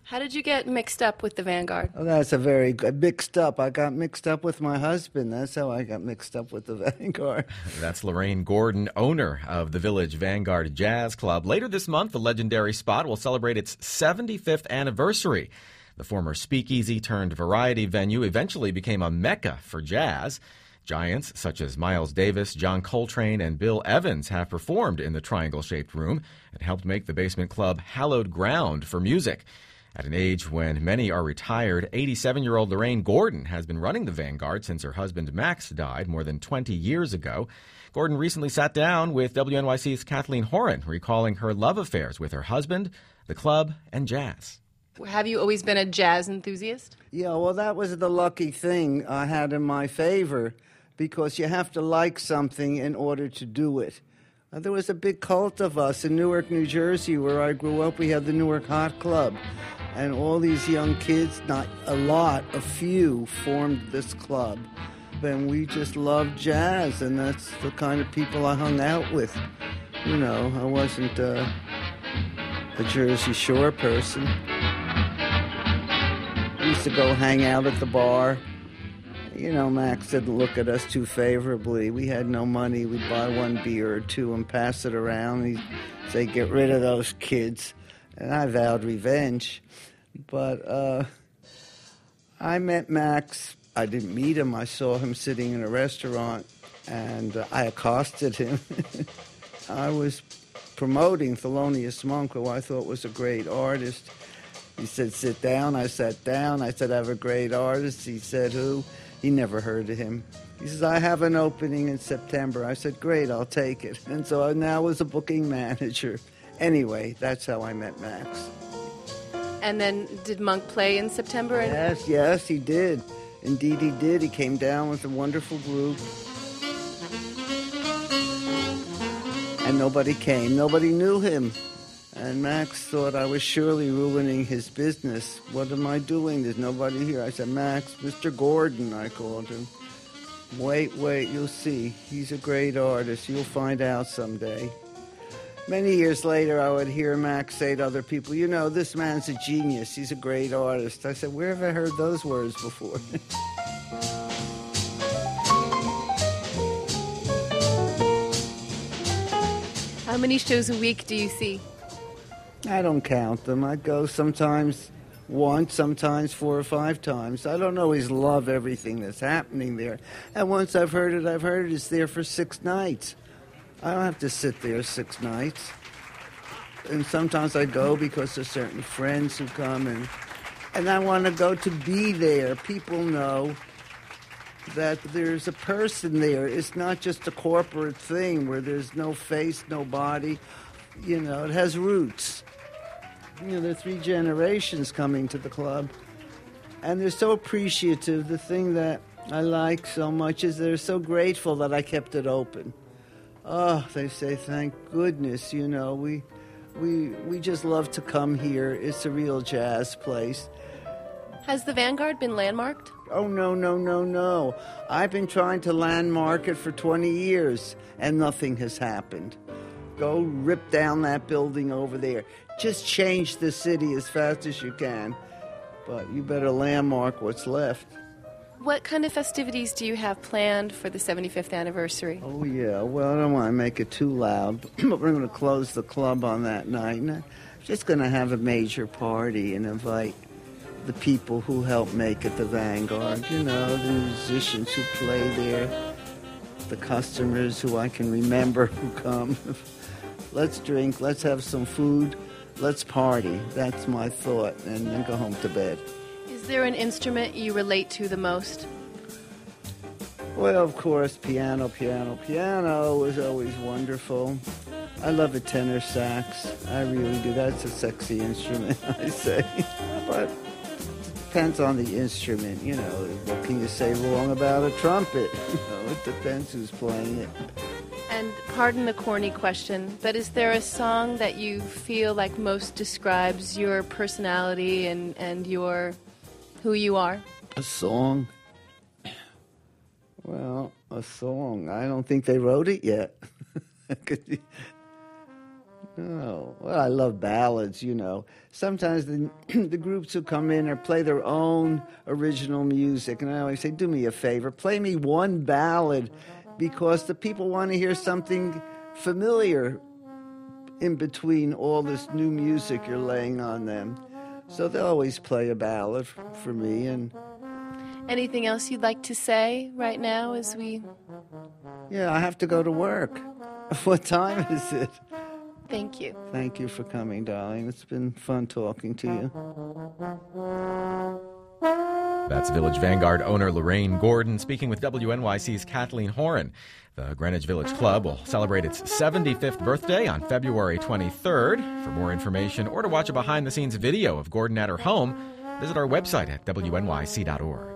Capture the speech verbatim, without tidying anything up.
How did you get mixed up with the Vanguard? Oh, that's a very good mixed up. I got mixed up with my husband. That's how I got mixed up with the Vanguard. That's Lorraine Gordon, owner of the Village Vanguard Jazz Club. Later this month, the legendary spot will celebrate its seventy-fifth anniversary. The former speakeasy turned variety venue eventually became a mecca for jazz. Giants such as Miles Davis, John Coltrane, and Bill Evans have performed in the triangle-shaped room and helped make the basement club hallowed ground for music. At an age when many are retired, eighty-seven-year-old Lorraine Gordon has been running the Vanguard since her husband Max died more than twenty years ago. Gordon recently sat down with W N Y C's Kathleen Horan, recalling her love affairs with her husband, the club, and jazz. Have you always been a jazz enthusiast? Yeah, well, that was the lucky thing I had in my favor, because you have to like something in order to do it. Uh, there was a big cult of us in Newark, New Jersey, where I grew up. We had the Newark Hot Club. And all these young kids, not a lot, a few, formed this club. And we just loved jazz, and that's the kind of people I hung out with. You know, I wasn't uh, a Jersey Shore person. We used to go hang out at the bar. You know, Max didn't look at us too favorably. We had no money. We'd buy one beer or two and pass it around. He'd say, get rid of those kids. And I vowed revenge. But uh, I met Max. I didn't meet him. I saw him sitting in a restaurant, and uh, I accosted him. I was promoting Thelonious Monk, who I thought was a great artist. He said, sit down. I sat down. I said, I have a great artist. He said, who? He never heard of him. He says, I have an opening in September. I said, great, I'll take it. And so I now was a booking manager. Anyway, that's how I met Max. And then did Monk play in September? Yes, yes, he did. Indeed, he did. He came down with a wonderful group. And nobody came. Nobody knew him. And Max thought I was surely ruining his business. What am I doing? There's nobody here. I said, Max, Mister Gordon, I called him. Wait, wait, you'll see. He's a great artist. You'll find out someday. Many years later, I would hear Max say to other people, you know, this man's a genius. He's a great artist. I said, where have I heard those words before? How many shows a week do you see? I don't count them. I go sometimes once, sometimes four or five times. I don't always love everything that's happening there. And once I've heard it, I've heard it. It's there for six nights. I don't have to sit there six nights. And sometimes I go because there's certain friends who come, and and I want to go to be there. People know that there's a person there. It's not just a corporate thing where there's no face, no body. You know, it has roots. You know, there are three generations coming to the club. And they're so appreciative. The thing that I like so much is they're so grateful that I kept it open. Oh, they say, thank goodness, you know, we we we just love to come here. It's a real jazz place. Has the Vanguard been landmarked? Oh, no, no, no, no. I've been trying to landmark it for twenty years, and nothing has happened. Go rip down that building over there. Just change the city as fast as you can. But you better landmark what's left. What kind of festivities do you have planned for the seventy-fifth anniversary? Oh, yeah. Well, I don't want to make it too loud, but we're going to close the club on that night. And I'm just going to have a major party and invite the people who helped make it the Vanguard. You know, the musicians who play there, the customers who I can remember who come. Let's drink, let's have some food, let's party. That's my thought, and then go home to bed. Is there an instrument you relate to the most? Well, of course, piano, piano, piano is always wonderful. I love a tenor sax. I really do. That's a sexy instrument, I say. But it depends on the instrument, you know. What can you say wrong about a trumpet? You know, it depends who's playing it. And pardon the corny question, but is there a song that you feel like most describes your personality and, and your who you are? A song? Well, a song. I don't think they wrote it yet. Oh, well, I love ballads, you know. Sometimes the, the groups who come in or play their own original music, and I always say, do me a favor, play me one ballad, because the people want to hear something familiar in between all this new music you're laying on them. So they'll always play a ballad for me. And anything else you'd like to say right now as we... Yeah, I have to go to work. What time is it? Thank you. Thank you for coming, darling. It's been fun talking to you. That's Village Vanguard owner Lorraine Gordon speaking with W N Y C's Kathleen Horan. The Greenwich Village Club will celebrate its seventy-fifth birthday on February twenty-third. For more information or to watch a behind-the-scenes video of Gordon at her home, visit our website at W N Y C dot org.